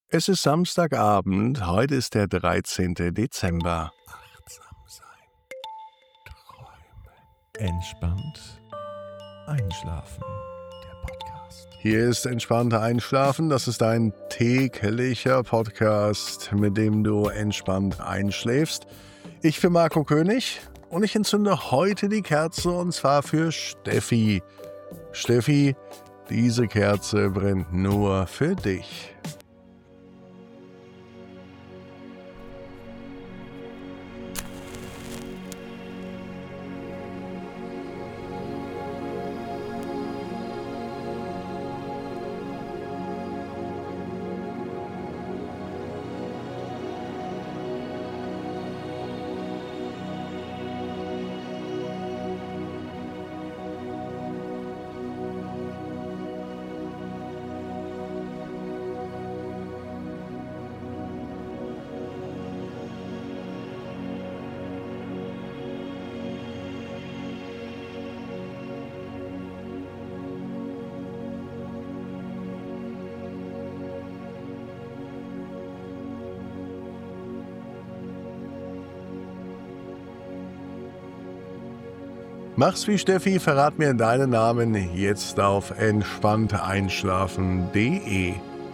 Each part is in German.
Es ist Samstagabend, heute ist der 13. Dezember. Achtsam sein, träumen, entspannt einschlafen. Der Podcast. Hier ist Entspannter Einschlafen, das ist ein täglicher Podcast, mit dem du entspannt einschläfst. Ich bin Marco König und ich entzünde heute die Kerze und zwar für Steffi. Steffi, diese Kerze brennt nur für dich. Mach's wie Steffi, verrat mir deinen Namen jetzt auf entspannteeinschlafen.de.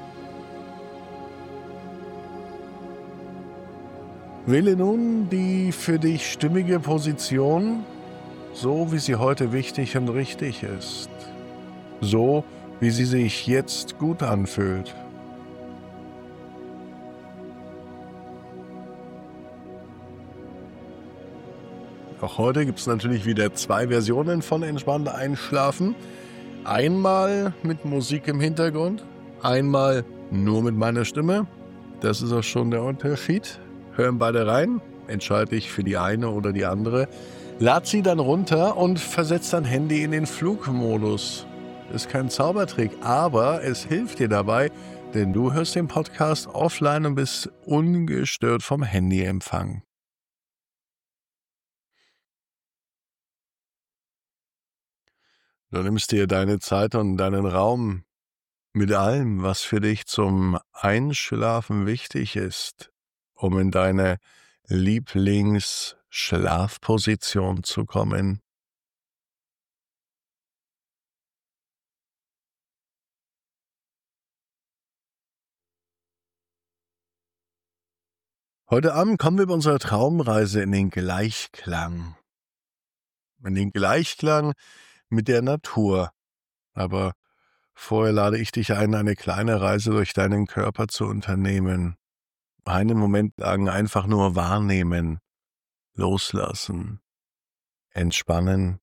Wähle nun die für dich stimmige Position, so wie sie heute wichtig und richtig ist. So wie sie sich jetzt gut anfühlt. Auch heute gibt es natürlich wieder 2 Versionen von Entspannt Einschlafen. Einmal mit Musik im Hintergrund, einmal nur mit meiner Stimme. Das ist auch schon der Unterschied. Hören beide rein, entscheide dich für die eine oder die andere. Lad sie dann runter und versetz dein Handy in den Flugmodus. Ist kein Zaubertrick, aber es hilft dir dabei, denn du hörst den Podcast offline und bist ungestört vom Handyempfang. Du nimmst dir deine Zeit und deinen Raum mit allem, was für dich zum Einschlafen wichtig ist, um in deine Lieblingsschlafposition zu kommen. Heute Abend kommen wir bei unserer Traumreise in den Gleichklang. In den Gleichklang mit der Natur. Aber vorher lade ich dich ein, eine kleine Reise durch deinen Körper zu unternehmen. Einen Moment lang einfach nur wahrnehmen, loslassen, entspannen.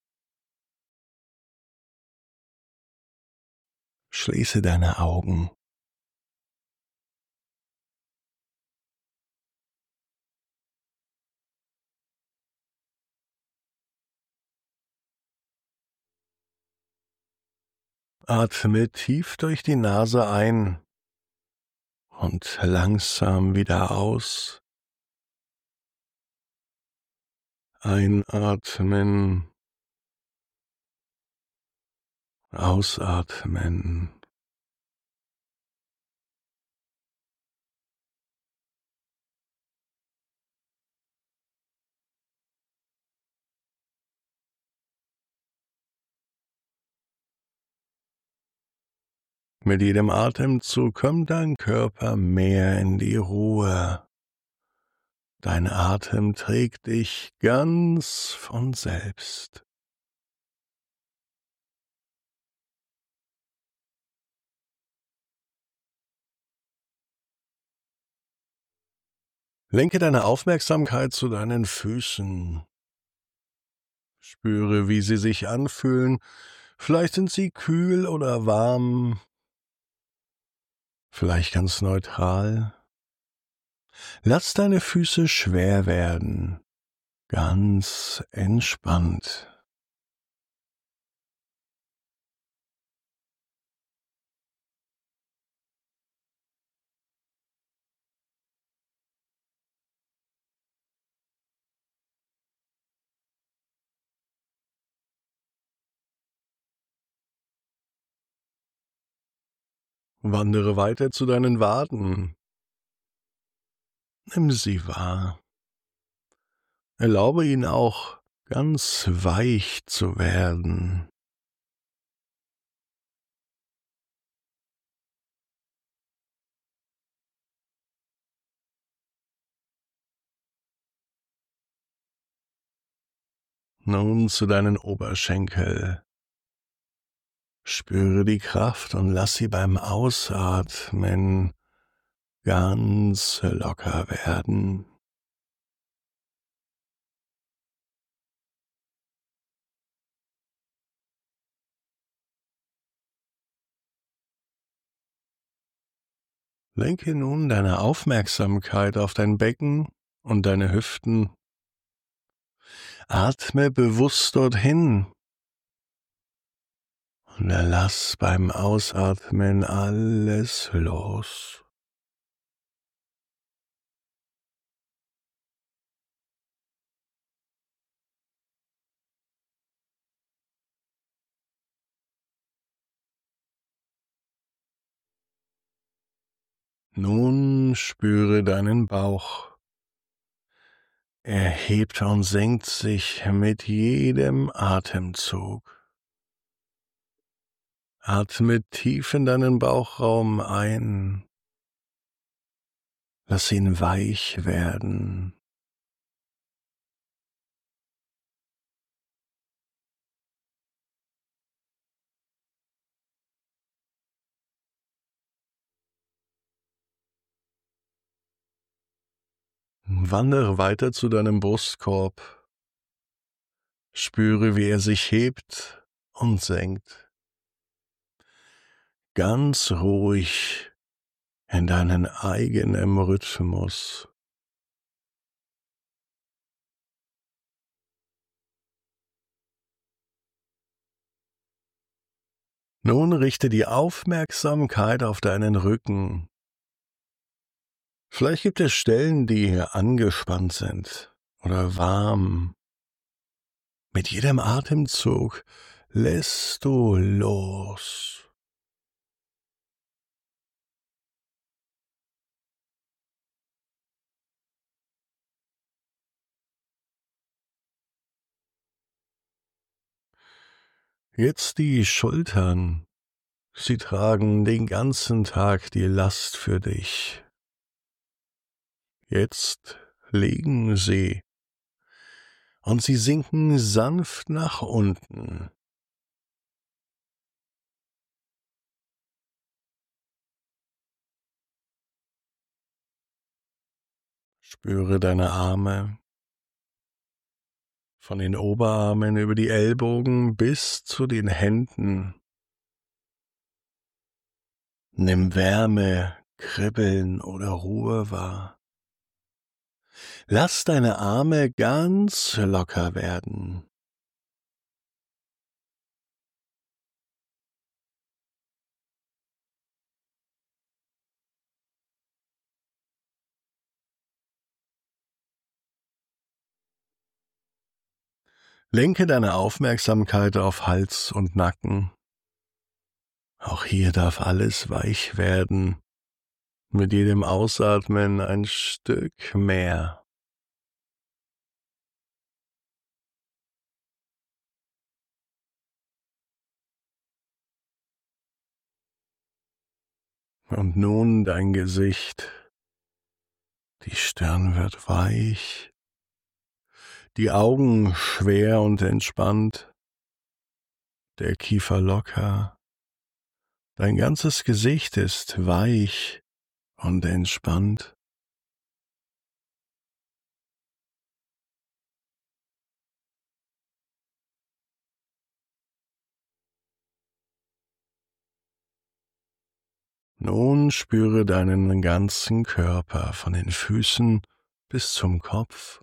Schließe deine Augen. Atme tief durch die Nase ein und langsam wieder aus. Einatmen, ausatmen. Mit jedem Atemzug kommt dein Körper mehr in die Ruhe. Dein Atem trägt dich ganz von selbst. Lenke deine Aufmerksamkeit zu deinen Füßen. Spüre, wie sie sich anfühlen. Vielleicht sind sie kühl oder warm, vielleicht ganz neutral. Lass deine Füße schwer werden, ganz entspannt. Wandere weiter zu deinen Waden. Nimm sie wahr. Erlaube ihnen auch ganz weich zu werden. Nun zu deinen Oberschenkel. Spüre die Kraft und lass sie beim Ausatmen ganz locker werden. Lenke nun deine Aufmerksamkeit auf dein Becken und deine Hüften. Atme bewusst dorthin und lass beim Ausatmen alles los. Nun spüre deinen Bauch. Er hebt und senkt sich mit jedem Atemzug. Atme tief in deinen Bauchraum ein. Lass ihn weich werden. Wandere weiter zu deinem Brustkorb. Spüre, wie er sich hebt und senkt. Ganz ruhig in deinen eigenen Rhythmus. Nun richte die Aufmerksamkeit auf deinen Rücken. Vielleicht gibt es Stellen, die angespannt sind oder warm. Mit jedem Atemzug lässt du los. Jetzt die Schultern. Sie tragen den ganzen Tag die Last für dich. Jetzt liegen sie und sie sinken sanft nach unten. Spüre deine Arme, von den Oberarmen über die Ellbogen bis zu den Händen. Nimm Wärme, Kribbeln oder Ruhe wahr. Lass deine Arme ganz locker werden. Lenke deine Aufmerksamkeit auf Hals und Nacken. Auch hier darf alles weich werden. Mit jedem Ausatmen ein Stück mehr. Und nun dein Gesicht. Die Stirn wird weich, die Augen schwer und entspannt, der Kiefer locker. Dein ganzes Gesicht ist weich und entspannt. Nun spüre deinen ganzen Körper von den Füßen bis zum Kopf.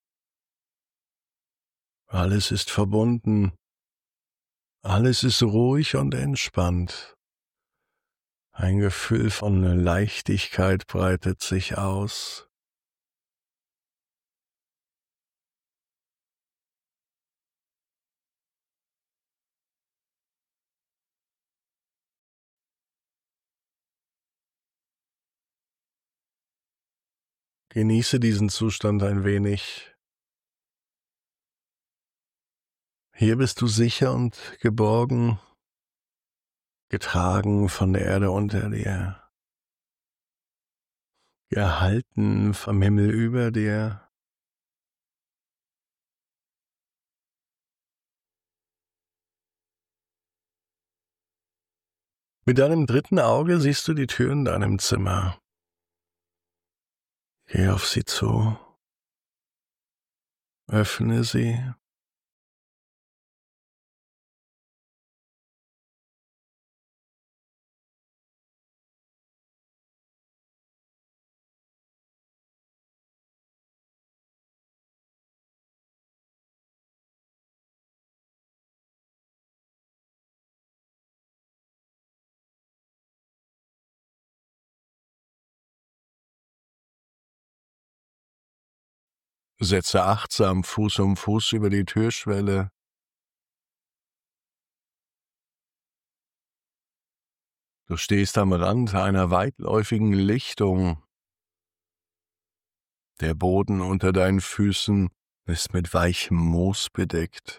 Alles ist verbunden. Alles ist ruhig und entspannt. Ein Gefühl von Leichtigkeit breitet sich aus. Genieße diesen Zustand ein wenig. Hier bist du sicher und geborgen, getragen von der Erde unter dir, gehalten vom Himmel über dir. Mit deinem dritten Auge siehst du die Tür in deinem Zimmer. Geh auf sie zu, öffne sie. Setze achtsam Fuß um Fuß über die Türschwelle. Du stehst am Rand einer weitläufigen Lichtung. Der Boden unter deinen Füßen ist mit weichem Moos bedeckt.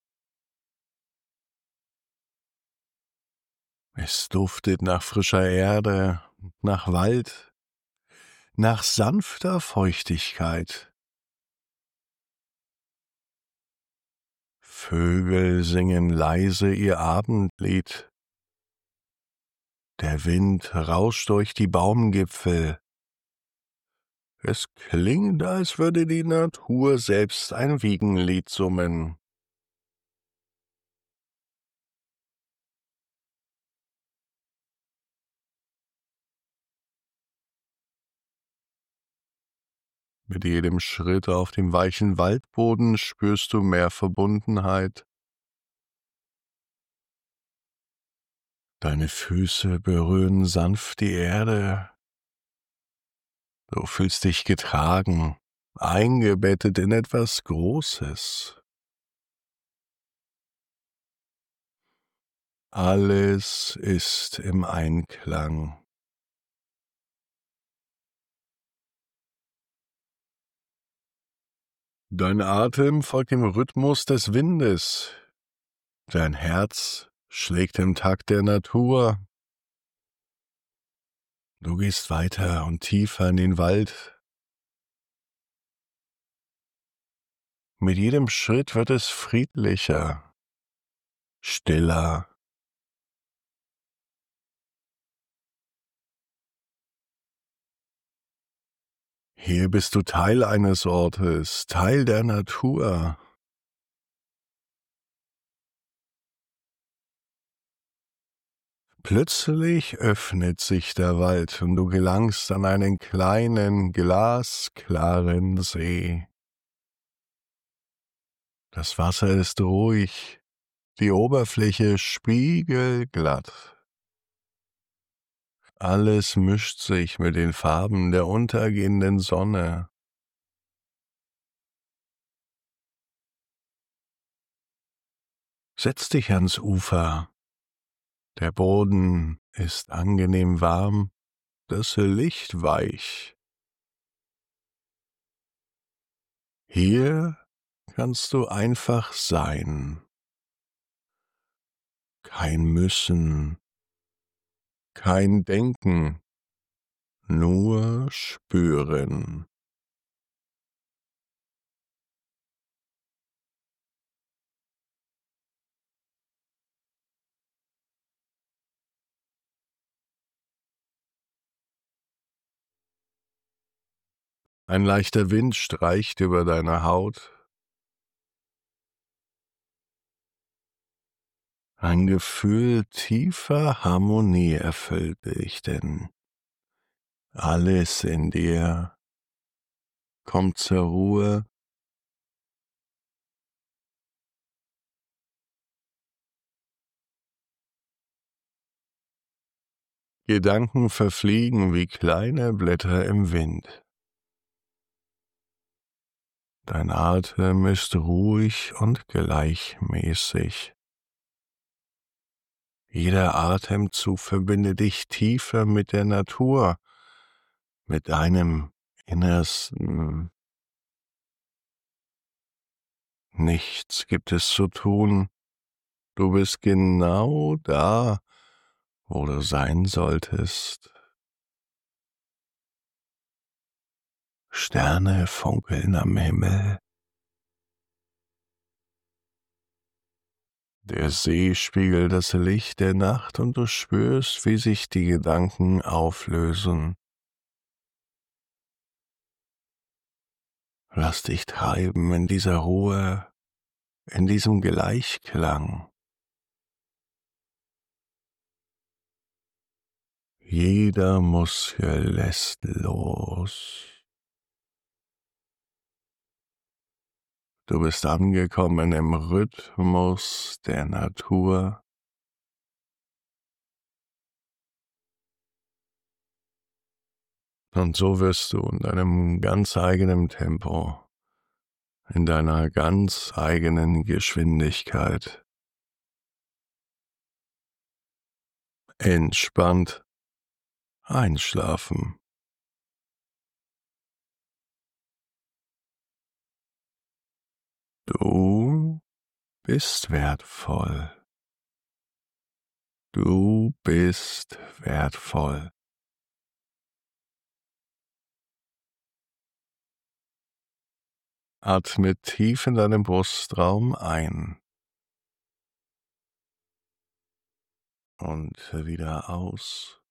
Es duftet nach frischer Erde, nach Wald, nach sanfter Feuchtigkeit. Vögel singen leise ihr Abendlied. Der Wind rauscht durch die Baumgipfel. Es klingt, als würde die Natur selbst ein Wiegenlied summen. Mit jedem Schritt auf dem weichen Waldboden spürst du mehr Verbundenheit. Deine Füße berühren sanft die Erde. Du fühlst dich getragen, eingebettet in etwas Großes. Alles ist im Einklang. Dein Atem folgt dem Rhythmus des Windes. Dein Herz schlägt im Takt der Natur. Du gehst weiter und tiefer in den Wald. Mit jedem Schritt wird es friedlicher, stiller. Hier bist du Teil eines Ortes, Teil der Natur. Plötzlich öffnet sich der Wald und du gelangst an einen kleinen, glasklaren See. Das Wasser ist ruhig, die Oberfläche spiegelglatt. Alles mischt sich mit den Farben der untergehenden Sonne. Setz dich ans Ufer. Der Boden ist angenehm warm, das Licht weich. Hier kannst du einfach sein. Kein Müssen, kein Denken, nur spüren. Ein leichter Wind streicht über deine Haut. Ein Gefühl tiefer Harmonie erfüllt dich, denn alles in dir kommt zur Ruhe. Gedanken verfliegen wie kleine Blätter im Wind. Dein Atem ist ruhig und gleichmäßig. Jeder Atemzug verbindet dich tiefer mit der Natur, mit deinem Innersten. Nichts gibt es zu tun. Du bist genau da, wo du sein solltest. Sterne funkeln am Himmel. Der See spiegelt das Licht der Nacht und du spürst, wie sich die Gedanken auflösen. Lass dich treiben in dieser Ruhe, in diesem Gleichklang. Jeder Muskel lässt los. Du bist angekommen im Rhythmus der Natur. Und so wirst du in deinem ganz eigenen Tempo, in deiner ganz eigenen Geschwindigkeit entspannt einschlafen. Du bist wertvoll. Du bist wertvoll. Atme tief in deinem Brustraum ein und wieder aus.